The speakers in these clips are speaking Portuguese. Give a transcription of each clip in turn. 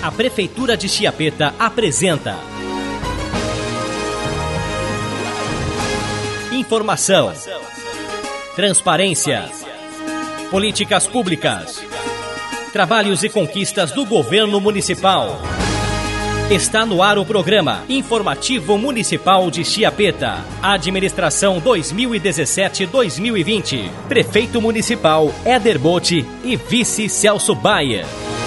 A Prefeitura de Chiapeta apresenta informação, transparência, políticas públicas, trabalhos e conquistas do governo municipal. Está no ar o programa Informativo Municipal de Chiapeta. Administração 2017-2020. Prefeito Municipal Éder Botti e Vice Celso Baia.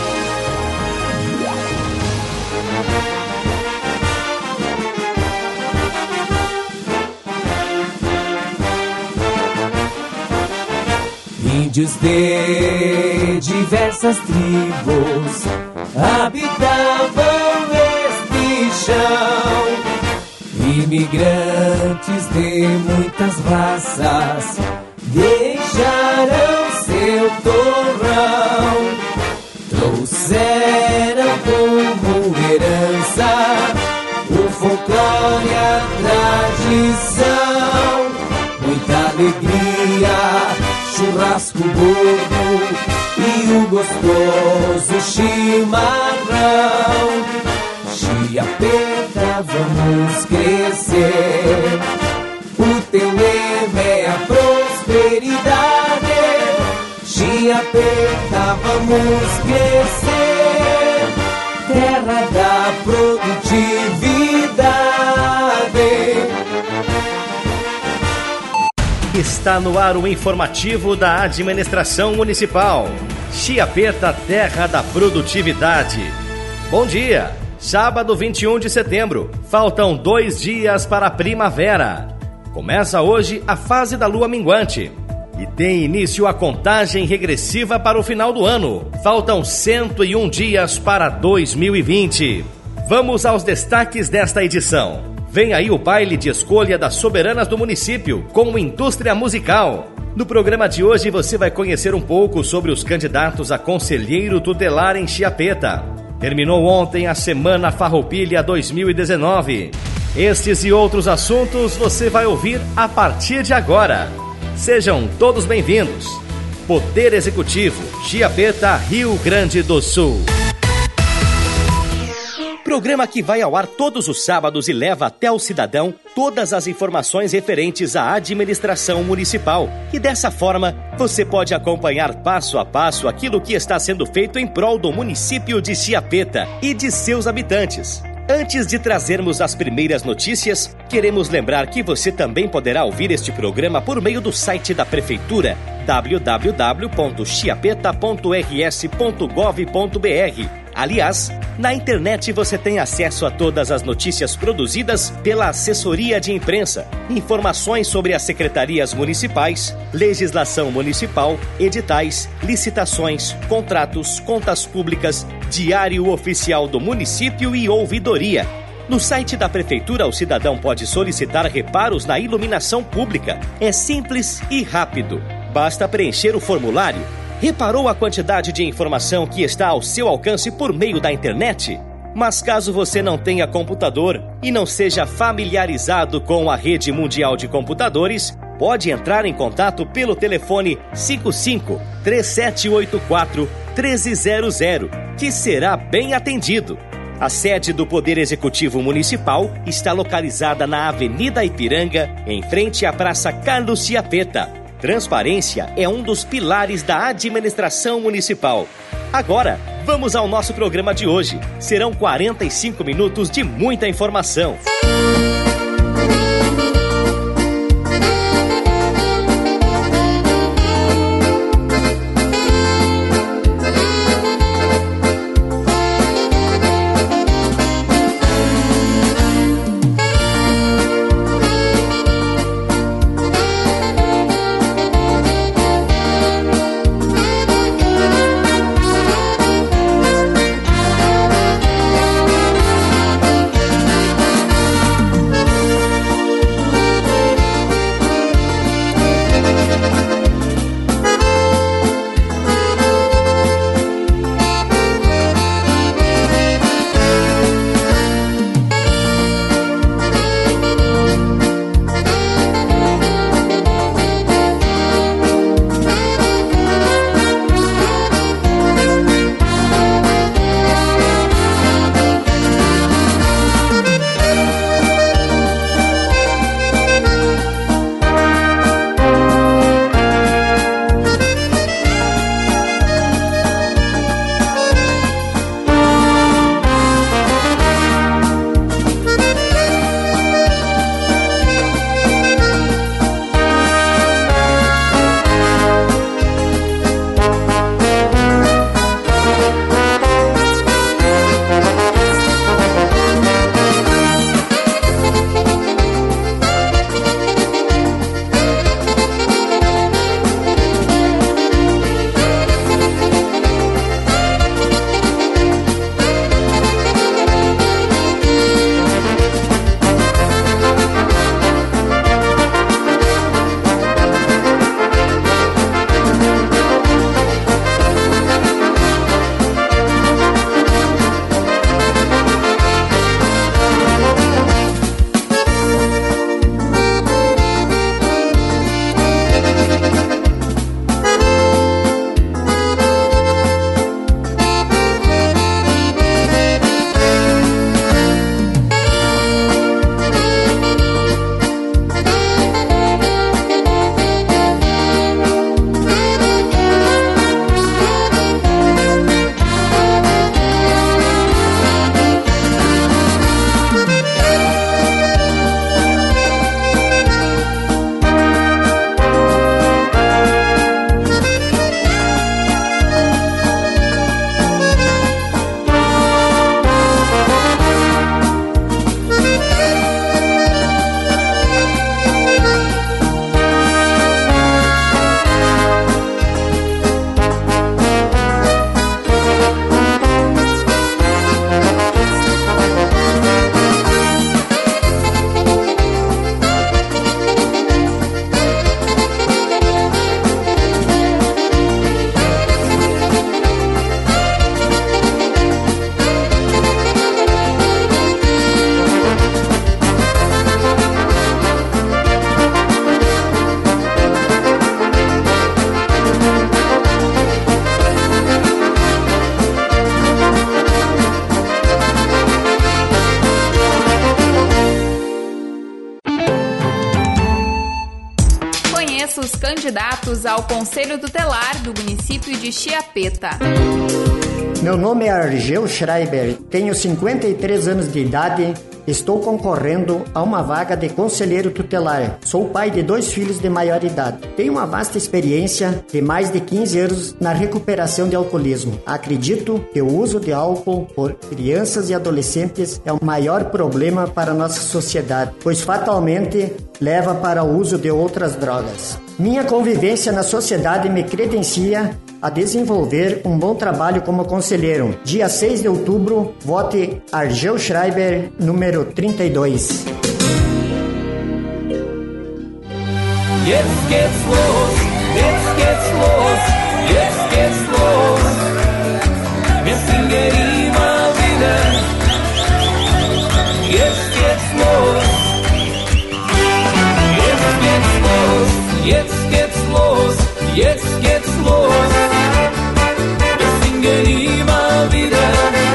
Índios de diversas tribos habitavam este chão. Imigrantes de muitas raças deixaram seu torrão. Trouxeram como herança o folclore e a tradição. Muita alegria, churrasco gordo e o gostoso chimarrão. Chiapeta, vamos crescer. O teu lema é a prosperidade. Chiapeta, vamos crescer. Terra da produtividade. Está no ar o informativo da Administração Municipal. Chiapeta, terra da produtividade. Bom dia! Sábado 21 de setembro. Faltam 2 dias para a primavera. Começa hoje a fase da lua minguante. E tem início a contagem regressiva para o final do ano. Faltam 101 dias para 2020. Vamos aos destaques desta edição. Vem aí o baile de escolha das soberanas do município, com indústria musical. No programa de hoje você vai conhecer um pouco sobre os candidatos a conselheiro tutelar em Chiapeta. Terminou ontem a Semana Farroupilha 2019. Estes e outros assuntos você vai ouvir a partir de agora. Sejam todos bem-vindos. Poder Executivo, Chiapeta, Rio Grande do Sul. Programa que vai ao ar todos os sábados e leva até o cidadão todas as informações referentes à administração municipal. E dessa forma, você pode acompanhar passo a passo aquilo que está sendo feito em prol do município de Chiapeta e de seus habitantes. Antes de trazermos as primeiras notícias, queremos lembrar que você também poderá ouvir este programa por meio do site da Prefeitura, www.chiapeta.rs.gov.br. Aliás, na internet você tem acesso a todas as notícias produzidas pela assessoria de imprensa, informações sobre as secretarias municipais, legislação municipal, editais, licitações, contratos, contas públicas, diário oficial do município e ouvidoria. No site da Prefeitura, o cidadão pode solicitar reparos na iluminação pública. É simples e rápido. Basta preencher o formulário. Reparou a quantidade de informação que está ao seu alcance por meio da internet? Mas caso você não tenha computador e não seja familiarizado com a rede mundial de computadores, pode entrar em contato pelo telefone 55-3784-1300, que será bem atendido. A sede do Poder Executivo Municipal está localizada na Avenida Ipiranga, em frente à Praça Carlos Chiapeta. Transparência é um dos pilares da administração municipal. Agora, vamos ao nosso programa de hoje. Serão 45 minutos de muita informação. candidatos ao Conselho Tutelar do município de Chiapeta. Meu nome é Argel Schreiber, tenho 53 anos de idade, estou concorrendo a uma vaga de conselheiro tutelar. Sou pai de 2 filhos de maior idade. Tenho uma vasta experiência de mais de 15 anos na recuperação de alcoolismo. Acredito que o uso de álcool por crianças e adolescentes é o maior problema para a nossa sociedade, pois fatalmente leva para o uso de outras drogas. Minha convivência na sociedade me credencia a desenvolver um bom trabalho como conselheiro. Dia 6 de outubro, vote Argel Schreiber, número 32. Jetzt geht's los, jetzt geht's los, jetzt geht's los. Wir singen immer wieder. Jetzt geht's los, jetzt geht's los, jetzt geht's los, jetzt geht's los. Immer wieder,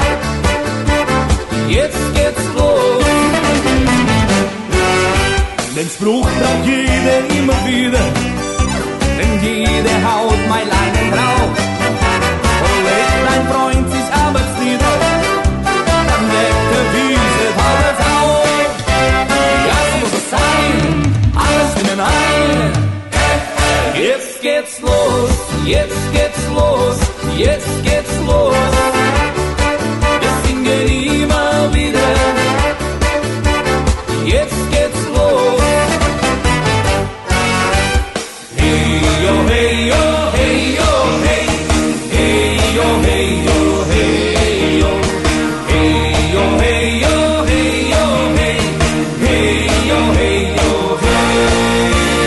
jetzt geht's los. Den Spruch braucht jeder immer wieder, denn jeder haut mein Leinen drauf. Und legt dein Freund sich abends nieder, dann deckt diese alles auf. Ja, so muss es sein, alles in den einen. Jetzt geht's los, jetzt geht's los. Jetzt geht's los, wir singen immer wieder. Jetzt geht's los. Hey yo, hey yo, hey yo, hey. Hey yo, hey yo, hey yo. Hey yo, hey yo, hey yo, hey. Hey yo, hey yo, hey.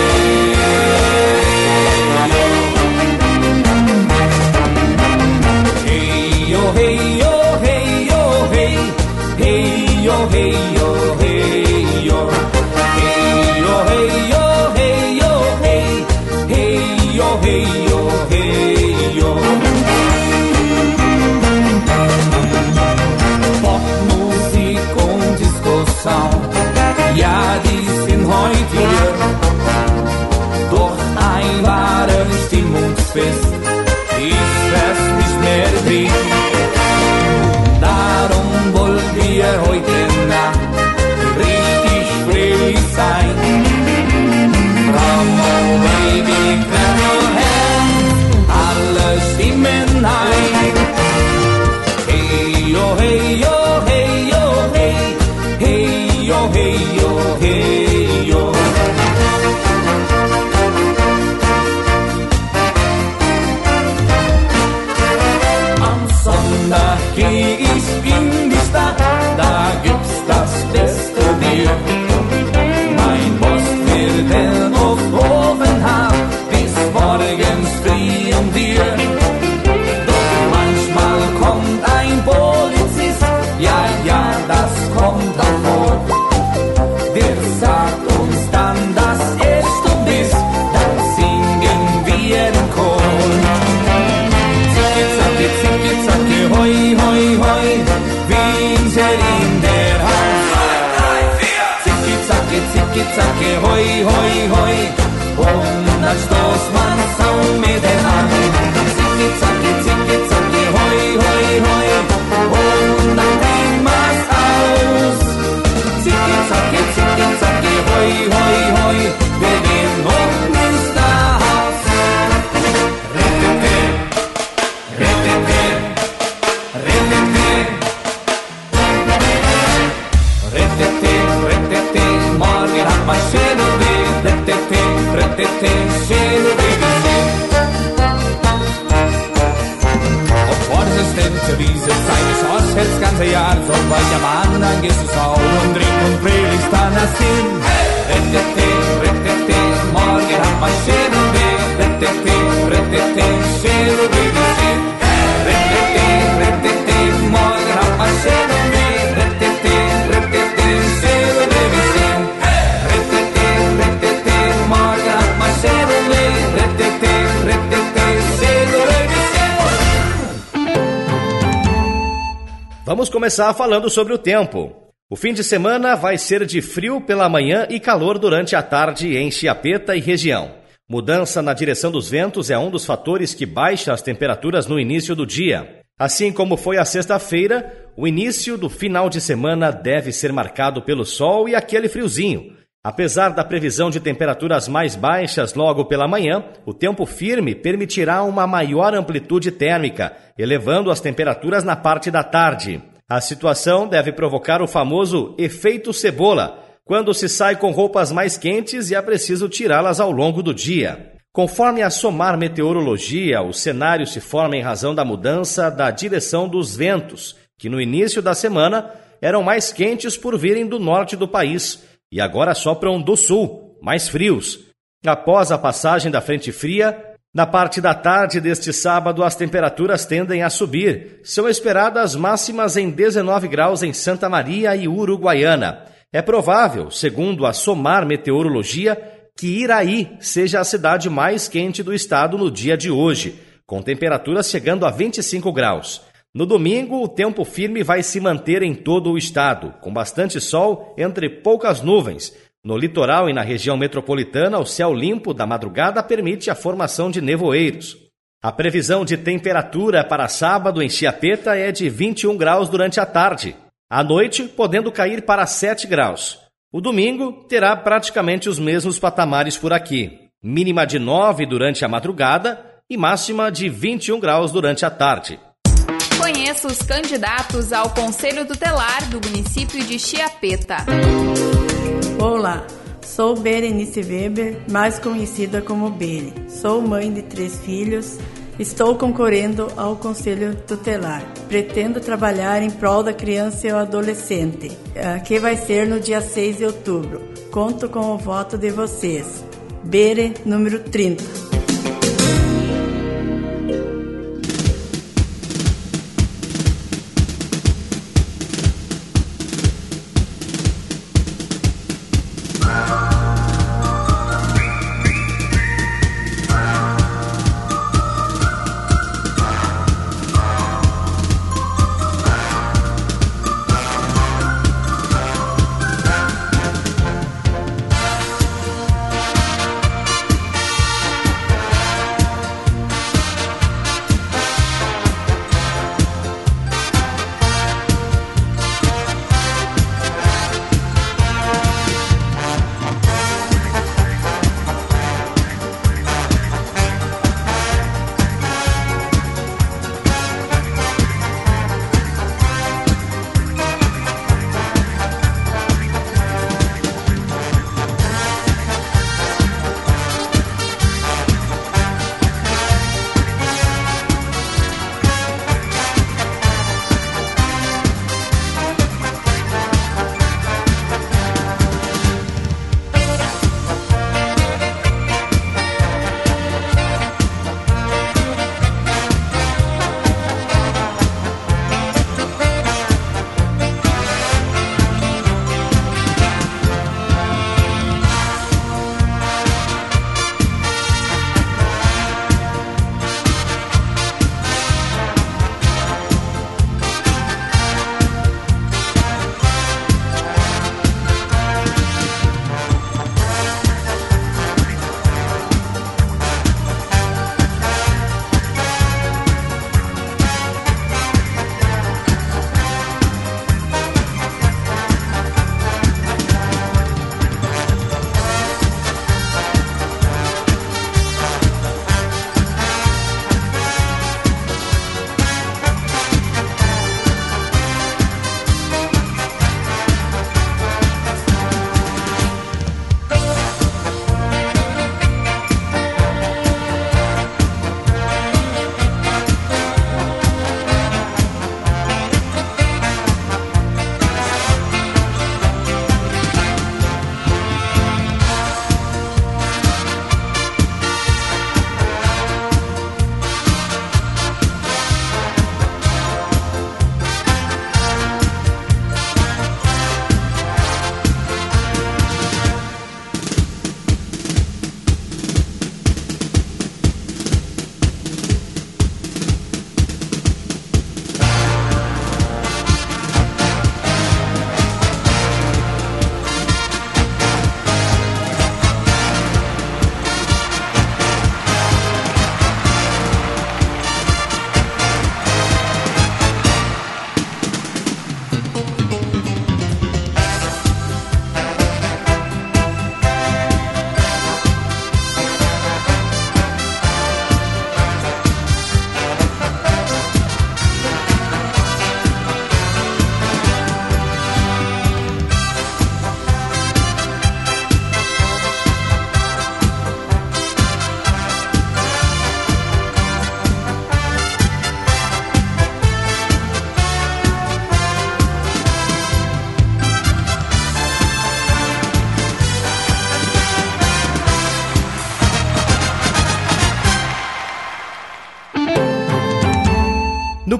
Ja, die sind heute hier, doch ein wahres Stimmungsfest ist das nicht mehr drin. Darum wollen wir heute Nacht richtig fröhlich sein. Come on, baby, clap your hands, alle stimmen ein. Hey yo, hey yo, hey yo, hey. Hey yo, hey yo, hey yo. Am Sonntag geh ich in die Stadt, da gibt's das beste Bier. Mein Boss will den auf Ofen haben, bis morgens früh um 4. Doch manchmal kommt ein Polizist, ja, das kommt auch vor. Der sagt uns dann, dass du bist, dann singen wir den Chor. Zicki, zacki, hoi, hoi, hoi, Winter in der Haus. 3, 4. Zicki, zacki, hoi, hoi, hoi, und dann stoßt man Sound mit den an. Zicki, zacki, hoi, hoi, hoi, und dann bringt man's aus. Zicki, zacki, hoi, hoi, hoi, wir gehen hoch ins Haus. Rettete, rettete, rettete, rettete, rettete, morgen hat mein Schädel weh. Rettete, rettete, Schädel weh gesehen. Ob Horses denn zu dieser Zeit des Horst hält das ganze Jahr, so bei der Mann, dann gehst du sau und trink und predigst dann das hin. Rettete, rettete, morgen hat mein Schädel weh. Rettete, rettete, Schädel weh gesehen. Rettete, rettete, morgen hat mein Schädel weh. Rettete, rettete, Schädel weh gesehen. Rettete, rettete, morgen hat mein Schädel weh. Rettete, rettete, Schädel weh gesehen. Vamos começar falando sobre o tempo. O fim de semana vai ser de frio pela manhã e calor durante a tarde em Chiapeta e região. Mudança na direção dos ventos é um dos fatores que baixa as temperaturas no início do dia. Assim como foi a sexta-feira, o início do final de semana deve ser marcado pelo sol e aquele friozinho. Apesar da previsão de temperaturas mais baixas logo pela manhã, o tempo firme permitirá uma maior amplitude térmica, elevando as temperaturas na parte da tarde. A situação deve provocar o famoso efeito cebola, quando se sai com roupas mais quentes e é preciso tirá-las ao longo do dia. Conforme a SOMAR Meteorologia, o cenário se forma em razão da mudança da direção dos ventos, que no início da semana eram mais quentes por virem do norte do país e agora sopram do sul, mais frios. Após a passagem da frente fria, na parte da tarde deste sábado as temperaturas tendem a subir. São esperadas máximas em 19 graus em Santa Maria e Uruguaiana. É provável, segundo a SOMAR Meteorologia, que Iraí seja a cidade mais quente do estado no dia de hoje, com temperaturas chegando a 25 graus. No domingo, o tempo firme vai se manter em todo o estado, com bastante sol entre poucas nuvens. No litoral e na região metropolitana, o céu limpo da madrugada permite a formação de nevoeiros. A previsão de temperatura para sábado em Chiapeta é de 21 graus durante a tarde. À noite, podendo cair para 7 graus. O domingo terá praticamente os mesmos patamares por aqui. Mínima de 9 durante a madrugada e máxima de 21 graus durante a tarde. Conheça os candidatos ao Conselho Tutelar do município de Chiapeta. Olá, sou Berenice Weber, mais conhecida como Bere. Sou mãe de 3 filhos. Estou concorrendo ao Conselho Tutelar. Pretendo trabalhar em prol da criança e o adolescente, que vai ser no dia 6 de outubro. Conto com o voto de vocês. Bere, número 30.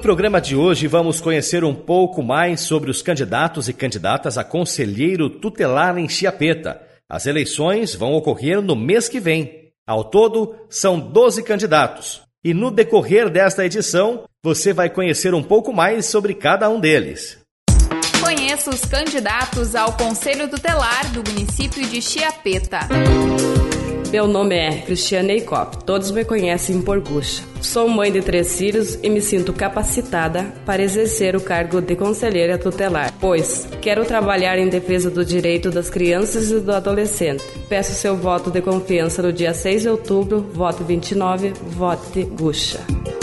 programa de hoje vamos conhecer um pouco mais sobre os candidatos e candidatas a conselheiro tutelar em Chiapeta. As eleições vão ocorrer no mês que vem. Ao todo, são 12 candidatos. E no decorrer desta edição, você vai conhecer um pouco mais sobre cada um deles. Conheça os candidatos ao Conselho Tutelar do município de Chiapeta. Meu nome é Cristiane Eicop, todos me conhecem por Guxa. Sou mãe de 3 filhos e me sinto capacitada para exercer o cargo de conselheira tutelar, pois quero trabalhar em defesa do direito das crianças e do adolescente. Peço seu voto de confiança no dia 6 de outubro, voto 29, vote Guxa.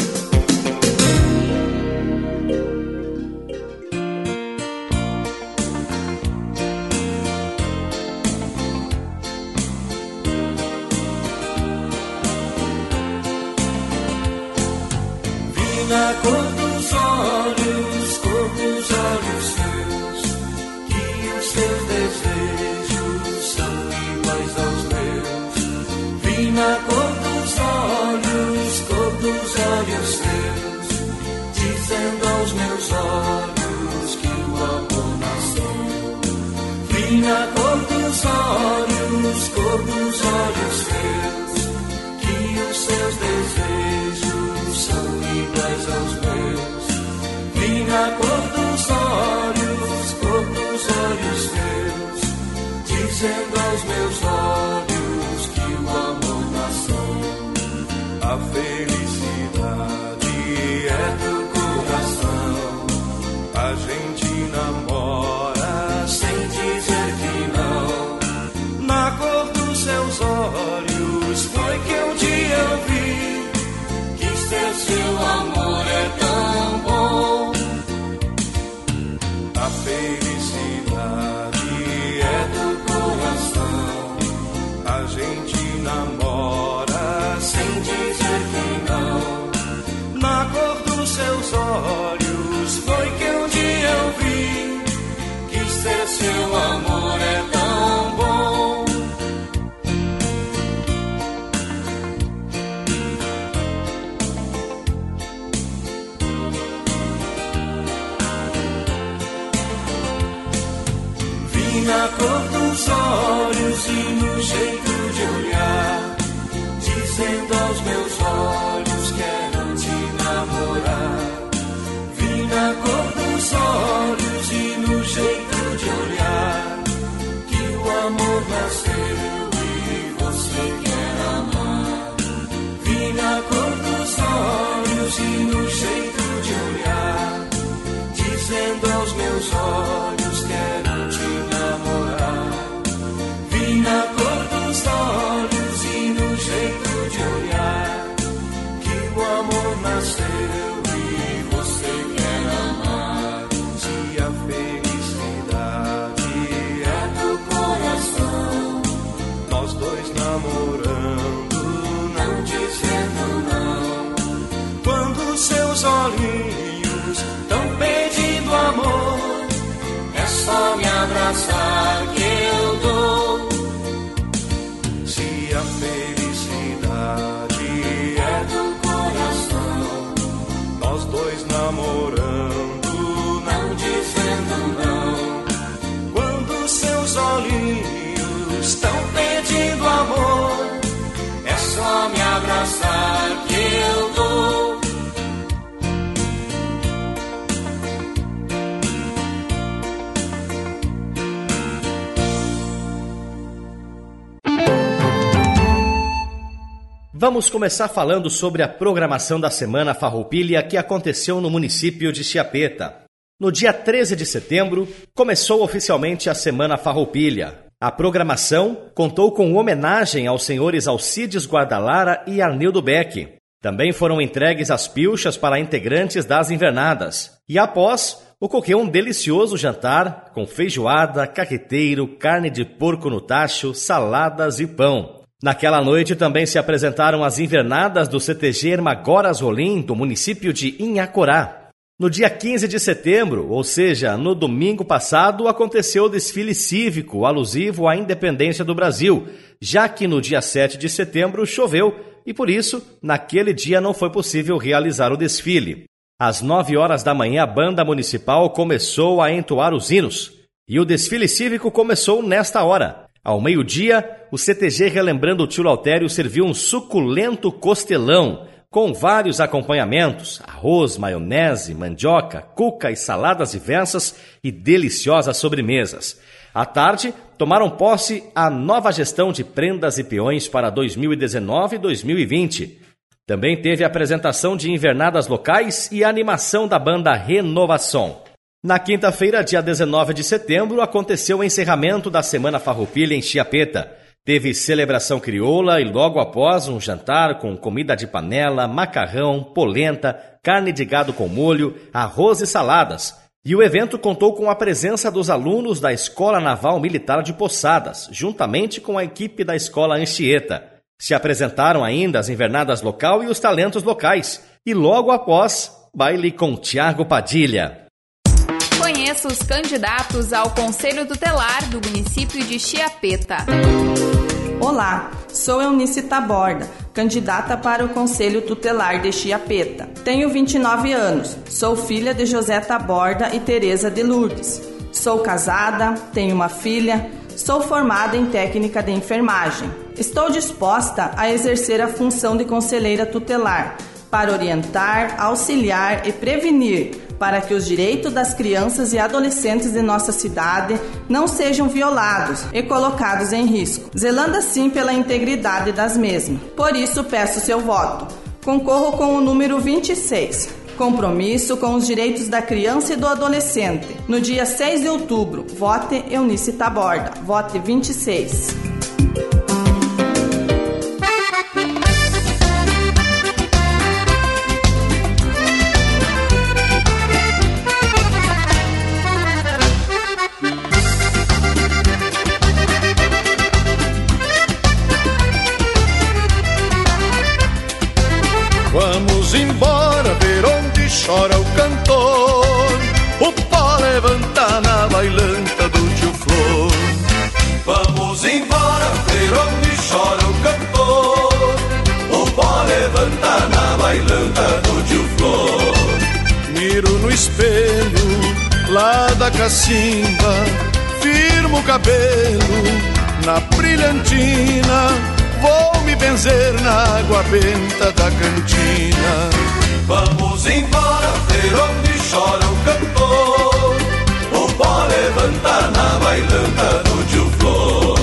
Na cor dos olhos teus, que os teus desejos são iguais aos meus. Vi na cor dos olhos teus, dizendo aos meus olhos que o amor nasceu. Vi na cor dos olhos teus, que os teus desejos são iguais aos meus. Vi na cor dos olhos teus, dizendo aos meus olhos que o amor nasceu. A felicidade é do coração, a gente namora sem dizer que não. Na cor dos seus olhos foi que um dia eu vi que seu amor é tão bom. A felicidade é do coração, a gente namora sem dizer que não. Na cor dos seus olhos foi que um dia eu vi que seu amor é tão bom. Na cor dos olhos e no jeito de olhar, dizendo aos meus olhos quero te namorar. Vi na cor dos olhos e no jeito de olhar, que o amor nasceu e você quer amar. Vi na cor dos olhos e no jeito de olhar, dizendo aos meus olhos quero te namorar. Vi na cor dos olhos e no jeito de olhar, que o amor nasceu e você quer amar. Se a felicidade é do coração, nós dois namorando, não dizendo não. Quando seus olhinhos tão pedindo amor, é só me abraçar que eu dou. Se a felicidade é do coração, nós dois namorando, não dizendo não. Quando seus olhinhos estão pedindo amor, é só me abraçar que eu dou. Vamos começar falando sobre a programação da Semana Farroupilha que aconteceu no município de Chiapeta. No dia 13 de setembro, começou oficialmente a Semana Farroupilha. A programação contou com homenagem aos senhores Alcides Guardalara e Arnildo Beck. Também foram entregues as pilchas para integrantes das invernadas. E após, ocorreu um delicioso jantar com feijoada, carreteiro, carne de porco no tacho, saladas e pão. Naquela noite também se apresentaram as invernadas do CTG Hermagoras Rolim, do município de Inhacorá. No dia 15 de setembro, ou seja, no domingo passado, aconteceu o desfile cívico alusivo à independência do Brasil, já que no dia 7 de setembro choveu e, por isso, naquele dia não foi possível realizar o desfile. Às 9 horas da manhã, a banda municipal começou a entoar os hinos e o desfile cívico começou nesta hora. Ao meio-dia, o CTG Relembrando o Tio Lautério serviu um suculento costelão com vários acompanhamentos, arroz, maionese, mandioca, cuca e saladas diversas e deliciosas sobremesas. À tarde, tomaram posse a nova gestão de prendas e peões para 2019 e 2020. Também teve a apresentação de invernadas locais e a animação da banda Renovação. Na quinta-feira, dia 19 de setembro, aconteceu o encerramento da Semana Farroupilha em Chiapeta. Teve celebração crioula e logo após um jantar com comida de panela, macarrão, polenta, carne de gado com molho, arroz e saladas. E o evento contou com a presença dos alunos da Escola Naval Militar de Poçadas, juntamente com a equipe da Escola Anchieta. Se apresentaram ainda as invernadas local e os talentos locais. E logo após, baile com Tiago Padilha. Conheça os candidatos ao Conselho Tutelar do município de Chiapeta. Olá, sou Eunice Taborda, candidata para o Conselho Tutelar de Chiapeta. Tenho 29 anos, sou filha de José Taborda e Tereza de Lourdes. Sou casada, tenho uma filha, sou formada em técnica de enfermagem. Estou disposta a exercer a função de conselheira tutelar para orientar, auxiliar e prevenir para que os direitos das crianças e adolescentes de nossa cidade não sejam violados e colocados em risco, zelando assim pela integridade das mesmas. Por isso, peço seu voto. Concorro com o número 26. Compromisso com os direitos da criança e do adolescente. No dia 6 de outubro, vote Eunice Taborda. Vote 26. Vamos embora ver onde chora o cantor, o pó levanta na bailanta do tio Flor. Vamos embora ver onde chora o cantor, o pó levanta na bailanta do tio Flor. Miro no espelho lá da cacimba, firmo o cabelo na brilhantina, vou me benzer na água benta da cantina. Vamos embora ver onde chora o cantor, o pó levanta na bailanta do tio Flor.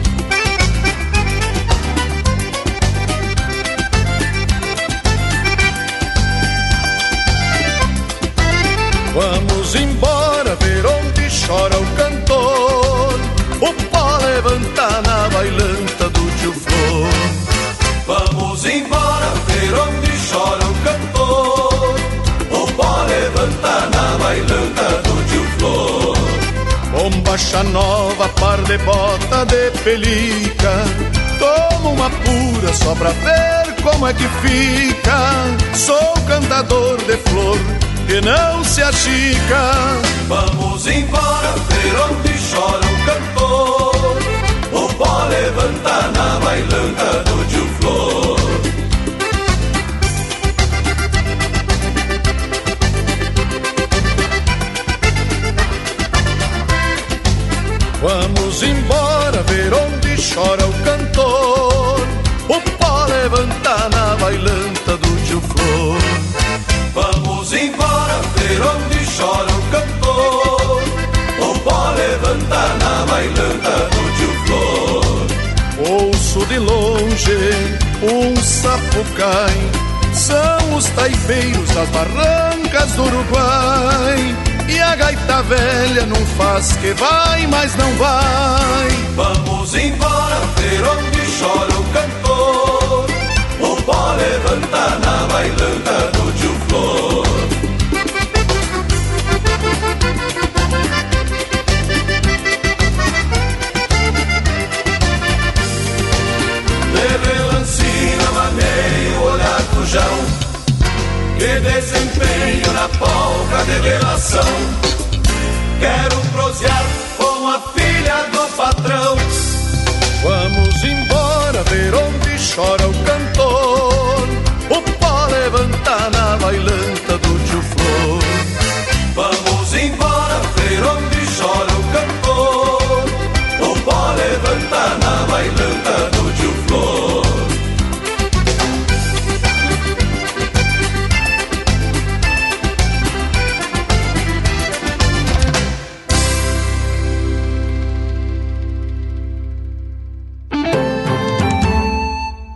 Vamos embora ver onde chora o cantor, o pó levanta na bailanta do tio Flor. Vamos embora ver onde chora o cantor, o pó levanta na bailanta do tio Flor. Bombacha nova, par de bota de pelica, toma uma pura só pra ver como é que fica. Sou cantador de flor que não se achica. Vamos embora ver onde chora o cantor, o pó levanta na bailanta do tio Flor. Vamos embora ver onde chora o cantor, o pó levanta na bailanta do tio Flor. Vamos embora ver onde chora o cantor, o pó levanta na bailanta do tio Flor. Ouço de longe um sapucai, são os taipeiros das barrancas do Uruguai. E a gaita velha não faz que vai, mas não vai. Vamos embora ver onde chora o cantor, o pó levanta na bailanta do tio Flor. De relancina maneio o olhar do Jão, que desempenho na polca de relação. Quero prosear com a filha do patrão. Vamos embora ver onde chora o cantor, o pó levanta na bailanta do tio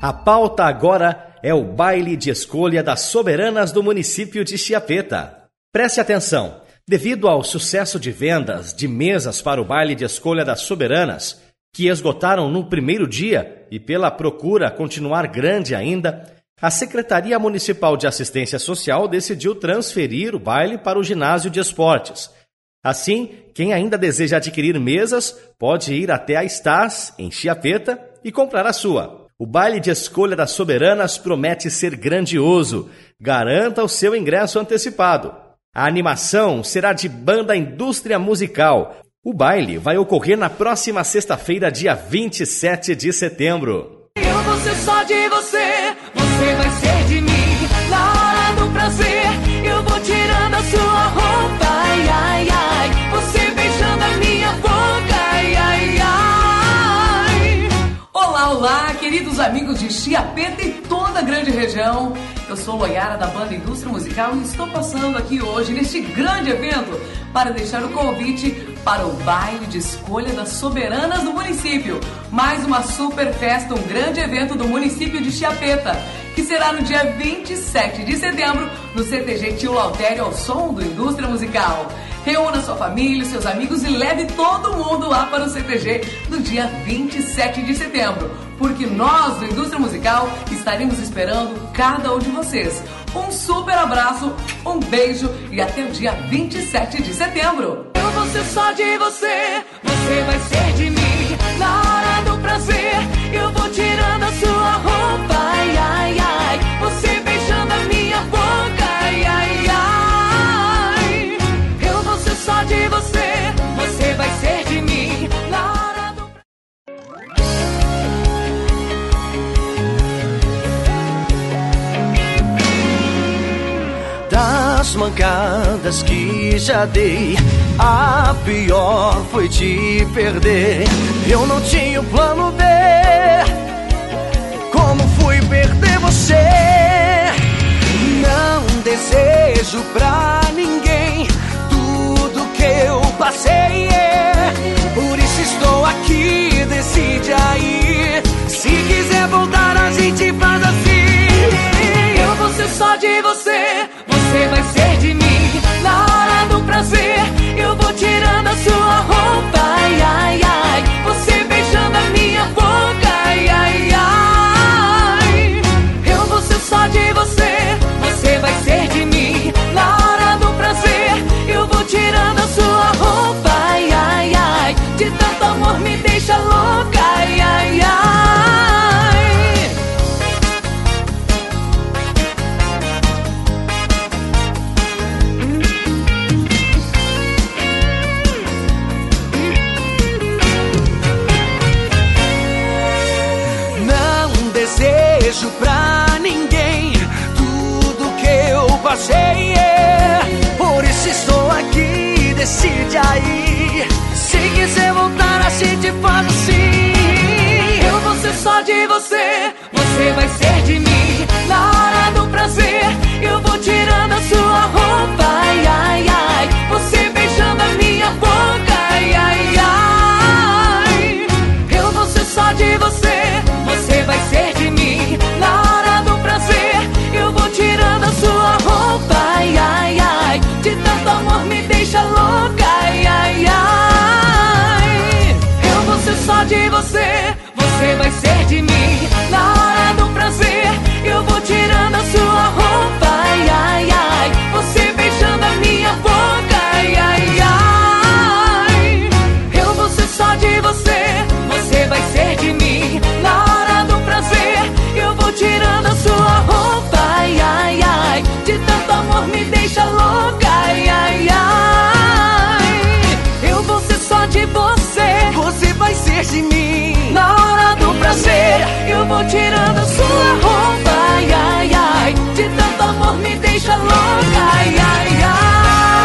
A pauta agora é o baile de escolha das soberanas do município de Chiapeta. Preste atenção, devido ao sucesso de vendas de mesas para o baile de escolha das soberanas, que esgotaram no primeiro dia e pela procura continuar grande ainda, a Secretaria Municipal de Assistência Social decidiu transferir o baile para o ginásio de esportes. Assim, quem ainda deseja adquirir mesas pode ir até a Stars, em Chiapeta, e comprar a sua. O baile de escolha das soberanas promete ser grandioso. Garanta o seu ingresso antecipado. A animação será de banda Indústria Musical. O baile vai ocorrer na próxima sexta-feira, dia 27 de setembro. Eu vou ser só de você, você vai ser de mim. Na hora do prazer, eu vou tirando a sua roupa, ai, ai, ai. Você beijando a minha boca, ai, ai, ai. Olá, olá, queridos amigos de Chiapeta e toda a grande região. Eu sou Loiara da banda Indústria Musical e estou passando aqui hoje neste grande evento para deixar o convite para o baile de escolha das soberanas do município. Mais uma super festa, um grande evento do município de Chiapeta, que será no dia 27 de setembro no CTG Tio Lautério ao som do Indústria Musical. Reúna sua família, seus amigos e leve todo mundo lá para o CTG no dia 27 de setembro, porque nós do Indústria Musical estaremos esperando cada um de vocês. Um super abraço, um beijo e até o dia 27 de setembro. Eu vou ser só de você, você vai ser de mim. Na hora do prazer, eu vou tirando a sua roupa, ai, ai, ai. Você beijando a minha boca, ai, ai, ai. Eu vou ser só de você, você vai ser de mim. Na hora do Das mancadas que já dei, a pior foi te perder. Eu não tinha o plano B, como fui perder você? Não desejo pra ninguém tudo que eu passei, por isso estou aqui, decide aí. Se quiser voltar a gente faz assim. Eu vou ser só de você, você vai ser de mim. Na hora do prazer, eu vou tirando a sua roupa, ai, ai, ai. Você beijando a minha boca, ai, ai, ai. Eu vou ser só de você, você vai ser de mim. Na hora do prazer, eu vou tirando a sua roupa, ai, ai, ai. De tanto amor me deixa louca, ai, ai, ai. Desejo pra ninguém tudo que eu passei, por isso estou aqui, decide aí. Se quiser voltar a gente faz assim. Eu vou ser só de você, você vai ser de mim. Na hora do prazer, eu vou tirando a sua roupa, ai, ai, ai. Você beijando a minha boca, ai, ai, ai. Eu vou ser só de você, você vai ser de mim. Na hora do prazer, eu vou tirando a sua roupa, ai, ai, ai. De tanto amor me deixa louca, ai, ai, ai. Eu vou ser só de você, você vai ser de mim. Na hora do prazer, eu vou tirando a sua roupa, ai, ai, ai. Você beijando a minha boca, ai, ai, ai. Eu vou ser só de você, você vai ser de mim. Na hora do prazer, eu vou tirando a sua roupa, ai, ai, ai. De tanto amor me deixa louca, ai, ai, ai. Eu vou ser só de você, você vai ser de mim. Na hora do prazer, eu vou tirando a sua roupa, ai, ai, ai. De tanto amor me deixa louca, ai, ai, ai.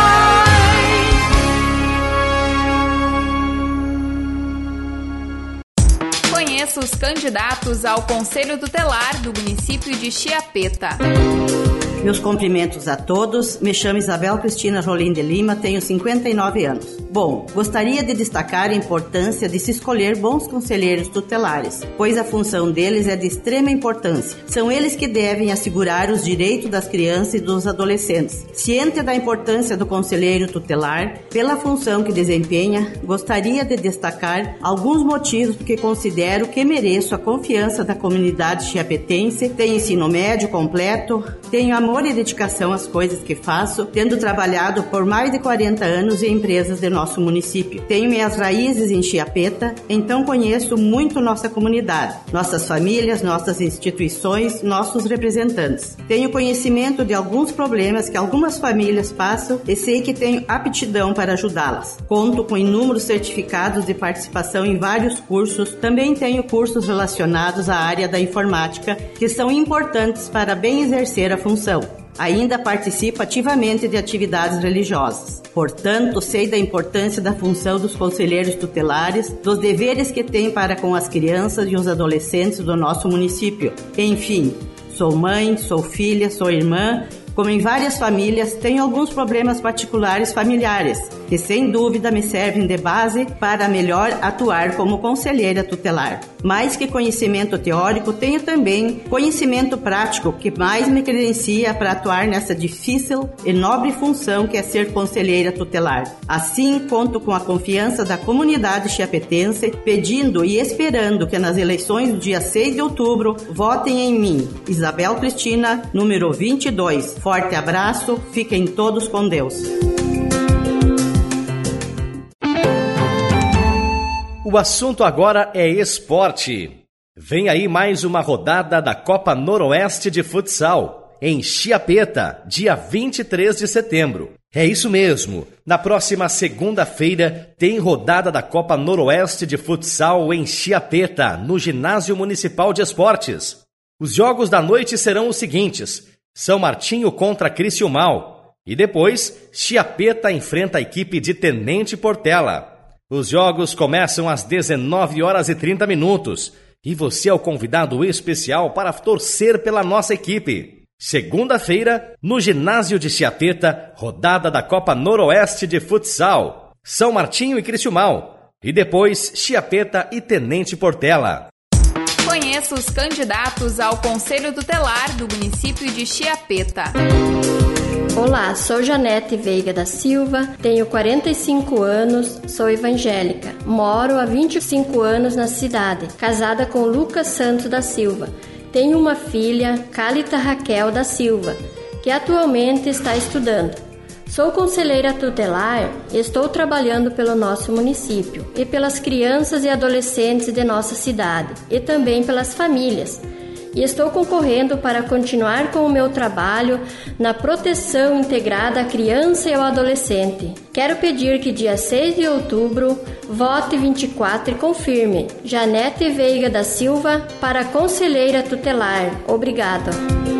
Conheça os candidatos ao Conselho Tutelar do município de Chiapeta. Meus cumprimentos a todos. Me chamo Isabel Cristina Rolim de Lima, tenho 59 anos. Bom, gostaria de destacar a importância de se escolher bons conselheiros tutelares, pois a função deles é de extrema importância. São eles que devem assegurar os direitos das crianças e dos adolescentes. Ciente da importância do conselheiro tutelar, pela função que desempenha, gostaria de destacar alguns motivos que considero que mereço a confiança da comunidade chiapetense. Tenho ensino médio completo, tenho amor e dedicação às coisas que faço, tendo trabalhado por mais de 40 anos em empresas de nosso município. Tenho minhas raízes em Chiapeta, então conheço muito nossa comunidade, nossas famílias, nossas instituições, nossos representantes. Tenho conhecimento de alguns problemas que algumas famílias passam e sei que tenho aptidão para ajudá-las. Conto com inúmeros certificados de participação em vários cursos. Também tenho cursos relacionados à área da informática que são importantes para bem exercer a função. Ainda participo ativamente de atividades religiosas. Portanto, sei da importância da função dos conselheiros tutelares, dos deveres que têm para com as crianças e os adolescentes do nosso município. Enfim, sou mãe, sou filha, sou irmã. Como em várias famílias, tenho alguns problemas particulares familiares, que sem dúvida me servem de base para melhor atuar como conselheira tutelar. Mais que conhecimento teórico, tenho também conhecimento prático que mais me credencia para atuar nessa difícil e nobre função que é ser conselheira tutelar. Assim, conto com a confiança da comunidade chiapetense, pedindo e esperando que nas eleições do dia 6 de outubro votem em mim, Isabel Cristina, número 22. Forte abraço, fiquem todos com Deus. O assunto agora é esporte. Vem aí mais uma rodada da Copa Noroeste de Futsal, em Chiapeta, dia 23 de setembro. É isso mesmo, na próxima segunda-feira tem rodada da Copa Noroeste de Futsal em Chiapeta, no Ginásio Municipal de Esportes. Os jogos da noite serão os seguintes: São Martinho contra Criciúmal e depois Chiapeta enfrenta a equipe de Tenente Portela. Os jogos começam às 19h30 e você é o convidado especial para torcer pela nossa equipe. Segunda-feira, no ginásio de Chiapeta, rodada da Copa Noroeste de Futsal, São Martinho e Criciúmal, e depois Chiapeta e Tenente Portela. Conheça os candidatos ao Conselho Tutelar do município de Chiapeta. Olá, sou Janete Veiga da Silva, tenho 45 anos, sou evangélica, moro há 25 anos na cidade, casada com Lucas Santos da Silva. Tenho uma filha, Cálita Raquel da Silva, que atualmente está estudando. Sou conselheira tutelar e estou trabalhando pelo nosso município e pelas crianças e adolescentes de nossa cidade e também pelas famílias. E estou concorrendo para continuar com o meu trabalho na proteção integrada à criança e ao adolescente. Quero pedir que dia 6 de outubro, vote 24 e confirme Janete Veiga da Silva para conselheira tutelar. Obrigada.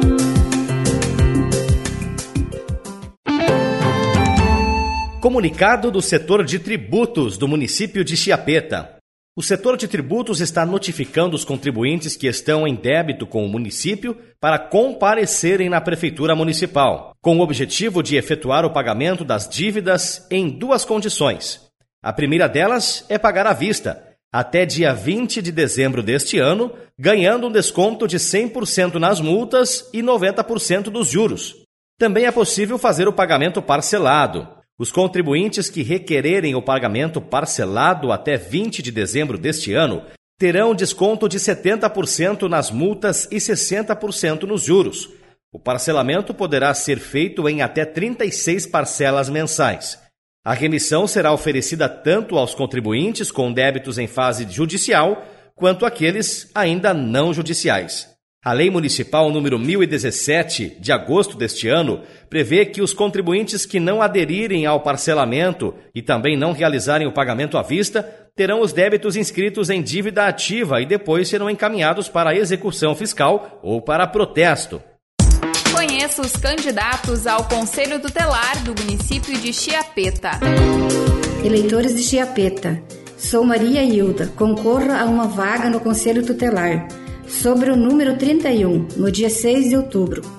Comunicado do setor de tributos do município de Chiapeta. O setor de tributos está notificando os contribuintes que estão em débito com o município para comparecerem na Prefeitura Municipal, com o objetivo de efetuar o pagamento das dívidas em duas condições. A primeira delas é pagar à vista, até dia 20 de dezembro deste ano, ganhando um desconto de 100% nas multas e 90% dos juros. Também é possível fazer o pagamento parcelado. Os contribuintes que requererem o pagamento parcelado até 20 de dezembro deste ano terão desconto de 70% nas multas e 60% nos juros. O parcelamento poderá ser feito em até 36 parcelas mensais. A remissão será oferecida tanto aos contribuintes com débitos em fase judicial quanto àqueles ainda não judiciais. A Lei Municipal número 1017, de agosto deste ano, prevê que os contribuintes que não aderirem ao parcelamento e também não realizarem o pagamento à vista terão os débitos inscritos em dívida ativa e depois serão encaminhados para a execução fiscal ou para protesto. Conheça os candidatos ao Conselho Tutelar do município de Chiapeta. Eleitores de Chiapeta, sou Maria Hilda, concorro a uma vaga no Conselho Tutelar, sobre o número 31, no dia 6 de outubro.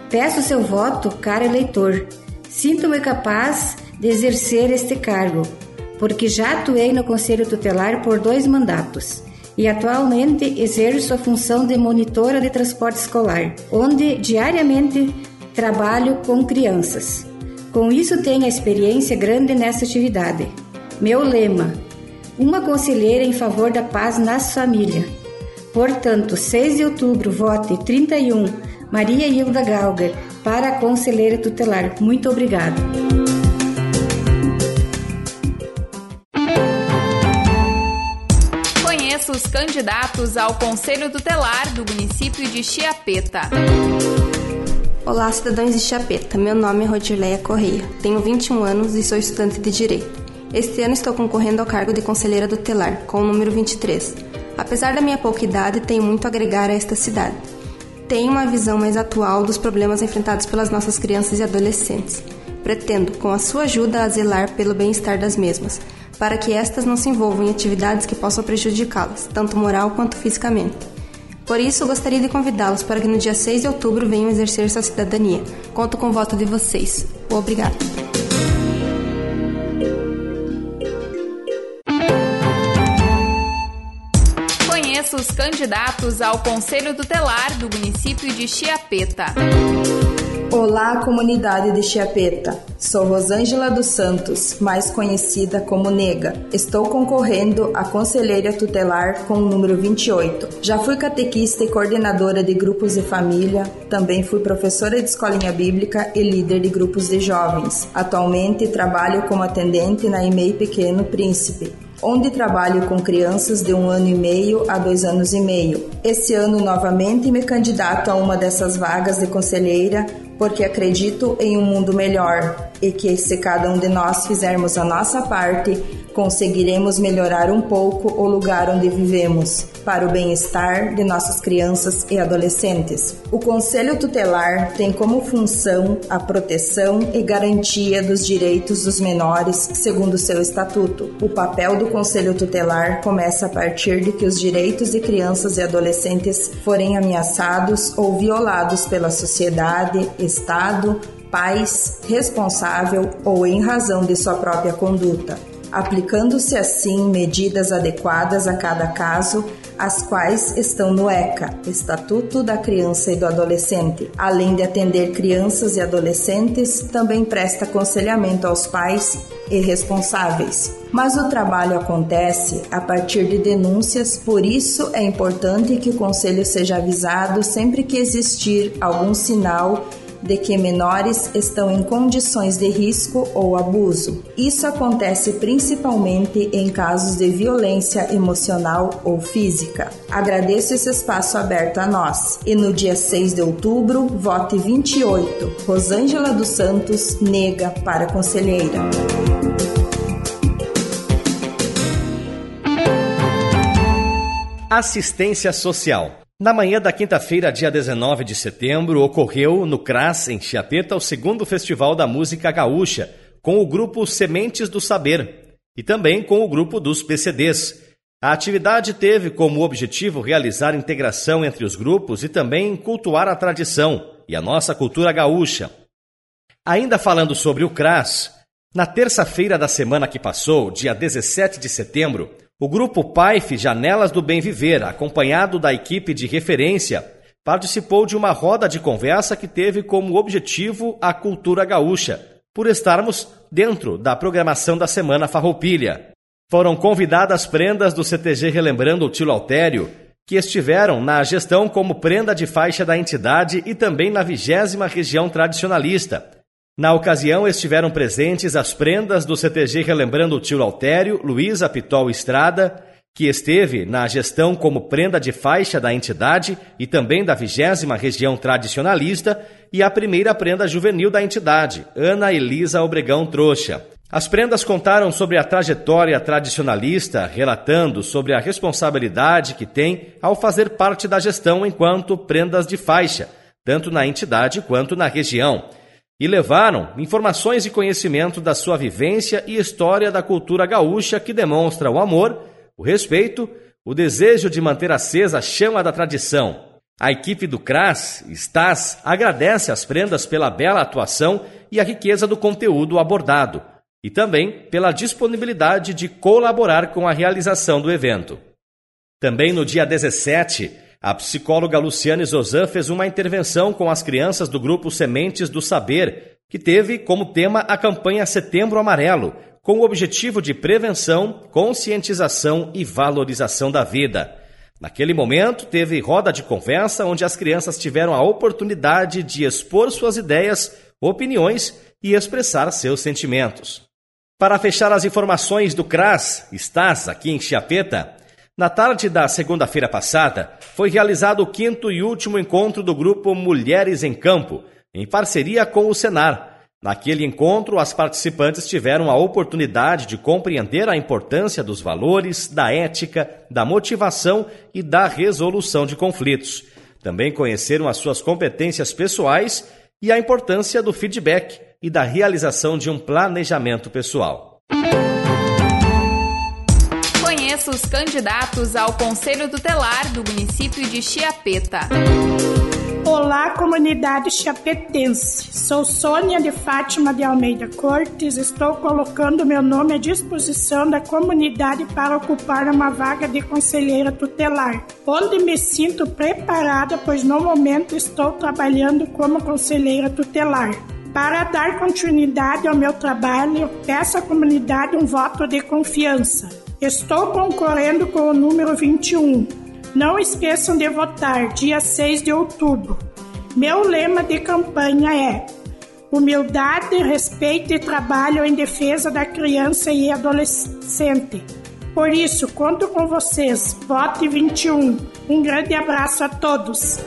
Peço seu voto, caro eleitor. Sinto-me capaz de exercer este cargo, porque já atuei no Conselho Tutelar por 2 mandatos e atualmente exerço a função de monitora de transporte escolar, onde diariamente trabalho com crianças. Com isso tenho a experiência grande nessa atividade. Meu lema: uma conselheira em favor da paz nas famílias. Portanto, 6 de outubro, vote 31, Maria Hilda Galger, para a conselheira tutelar. Muito obrigada. Conheça os candidatos ao Conselho Tutelar do município de Chiapeta. Olá, cidadãos de Chiapeta. Meu nome é Rodileia Correia. Tenho 21 anos e sou estudante de Direito. Este ano estou concorrendo ao cargo de conselheira tutelar, com o número 23. Apesar da minha pouca idade, tenho muito a agregar a esta cidade. Tenho uma visão mais atual dos problemas enfrentados pelas nossas crianças e adolescentes. Pretendo, com a sua ajuda, a zelar pelo bem-estar das mesmas, para que estas não se envolvam em atividades que possam prejudicá-las, tanto moral quanto fisicamente. Por isso, gostaria de convidá-los para que no dia 6 de outubro venham exercer sua cidadania. Conto com o voto de vocês. Obrigada. Conheça os candidatos ao Conselho Tutelar do município de Chiapeta. Olá, comunidade de Chiapeta. Sou Rosângela dos Santos, mais conhecida como Nega. Estou concorrendo a conselheira tutelar com o número 28. Já fui catequista e coordenadora de grupos de família, também fui professora de escolinha bíblica e líder de grupos de jovens. Atualmente trabalho como atendente na EMEI Pequeno Príncipe, onde trabalho com crianças de 1 ano e meio a 2 anos e meio. Esse ano, novamente, me candidato a uma dessas vagas de conselheira, porque acredito em um mundo melhor e que, se cada um de nós fizermos a nossa parte, conseguiremos melhorar um pouco o lugar onde vivemos, para o bem-estar de nossas crianças e adolescentes. O Conselho Tutelar tem como função a proteção e garantia dos direitos dos menores, segundo seu estatuto. O papel do Conselho Tutelar começa a partir de que os direitos de crianças e adolescentes forem ameaçados ou violados pela sociedade, Estado, pais, responsável ou em razão de sua própria conduta, aplicando-se assim medidas adequadas a cada caso, as quais estão no ECA, Estatuto da Criança e do Adolescente. Além de atender crianças e adolescentes, também presta aconselhamento aos pais e responsáveis. Mas o trabalho acontece a partir de denúncias, por isso é importante que o Conselho seja avisado sempre que existir algum sinal de que menores estão em condições de risco ou abuso. Isso acontece principalmente em casos de violência emocional ou física. Agradeço esse espaço aberto a nós. E no dia 6 de outubro, vote 28, Rosângela dos Santos, Nega, para conselheira. Assistência Social. Na manhã da quinta-feira, dia 19 de setembro, ocorreu no CRAS, em Chiapeta, o 2º Festival da Música Gaúcha, com o grupo Sementes do Saber e também com o grupo dos PCDs. A atividade teve como objetivo realizar integração entre os grupos e também cultuar a tradição e a nossa cultura gaúcha. Ainda falando sobre o CRAS, na terça-feira da semana que passou, dia 17 de setembro, o grupo PAIF Janelas do Bem Viver, acompanhado da equipe de referência, participou de uma roda de conversa que teve como objetivo a cultura gaúcha, por estarmos dentro da programação da Semana Farroupilha. Foram convidadas prendas do CTG Relembrando o Tilo Altério, que estiveram na gestão como prenda de faixa da entidade e também na 20ª Região Tradicionalista. Na ocasião, estiveram presentes as prendas do CTG Relembrando o Tilo Altério, Luísa Pitol Estrada, que esteve na gestão como prenda de faixa da entidade e também da 20ª Região Tradicionalista, e a primeira prenda juvenil da entidade, Ana Elisa Obregão Trouxa. As prendas contaram sobre a trajetória tradicionalista, relatando sobre a responsabilidade que tem ao fazer parte da gestão enquanto prendas de faixa, tanto na entidade quanto na região. E levaram informações e conhecimento da sua vivência e história da cultura gaúcha que demonstra o amor, o respeito, o desejo de manter acesa a chama da tradição. A equipe do CRAS, STAS, agradece as prendas pela bela atuação e a riqueza do conteúdo abordado, e também pela disponibilidade de colaborar com a realização do evento. Também no dia 17, a psicóloga Luciane Zozan fez uma intervenção com as crianças do grupo Sementes do Saber, que teve como tema a campanha Setembro Amarelo, com o objetivo de prevenção, conscientização e valorização da vida. Naquele momento, teve roda de conversa onde as crianças tiveram a oportunidade de expor suas ideias, opiniões e expressar seus sentimentos. Para fechar as informações do CRAS, STAS, aqui em Chiapeta, na tarde da segunda-feira passada, foi realizado o 5º e último encontro do grupo Mulheres em Campo, em parceria com o Senar. Naquele encontro, as participantes tiveram a oportunidade de compreender a importância dos valores, da ética, da motivação e da resolução de conflitos. Também conheceram as suas competências pessoais e a importância do feedback e da realização de um planejamento pessoal. Conheça os candidatos ao Conselho Tutelar do município de Chiapeta. Olá, comunidade chiapetense. Sou Sônia de Fátima de Almeida Cortes. Estou colocando meu nome à disposição da comunidade para ocupar uma vaga de conselheira tutelar, onde me sinto preparada, pois no momento estou trabalhando como conselheira tutelar. Para dar continuidade ao meu trabalho, peço à comunidade um voto de confiança. Estou concorrendo com o número 21. Não esqueçam de votar, dia 6 de outubro. Meu lema de campanha é: humildade, respeito e trabalho em defesa da criança e adolescente. Por isso, conto com vocês. Vote 21. Um grande abraço a todos.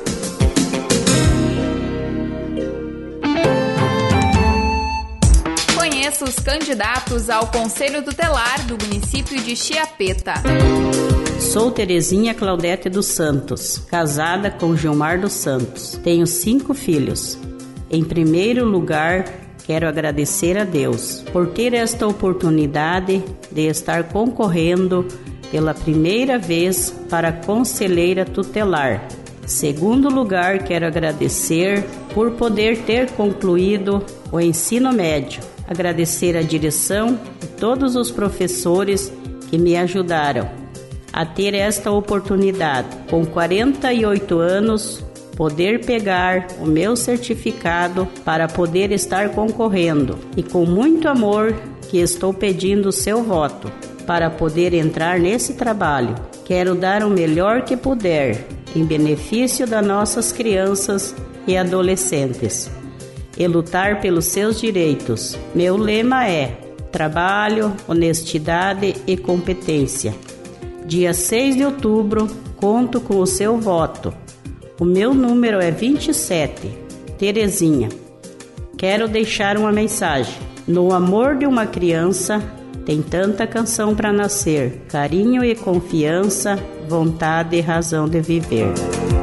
Conheça os candidatos ao Conselho Tutelar do município de Chiapeta. Sou Terezinha Claudete dos Santos, casada com Gilmar dos Santos. Tenho 5 filhos. Em primeiro lugar, quero agradecer a Deus por ter esta oportunidade de estar concorrendo pela primeira vez para conselheira tutelar. Segundo lugar, quero agradecer por poder ter concluído o ensino médio. Agradecer a direção e todos os professores que me ajudaram a ter esta oportunidade. Com 48 anos, poder pegar o meu certificado para poder estar concorrendo. E com muito amor que estou pedindo o seu voto para poder entrar nesse trabalho. Quero dar o melhor que puder em benefício das nossas crianças e adolescentes e lutar pelos seus direitos. Meu lema é trabalho, honestidade e competência. Dia 6 de outubro, conto com o seu voto. O meu número é 27, Terezinha. Quero deixar uma mensagem. No amor de uma criança, tem tanta canção para nascer. Carinho e confiança, vontade e razão de viver.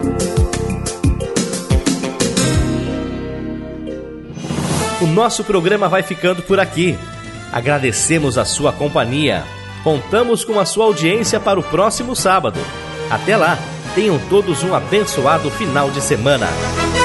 O nosso programa vai ficando por aqui. Agradecemos a sua companhia. Contamos com a sua audiência para o próximo sábado. Até lá, tenham todos um abençoado final de semana.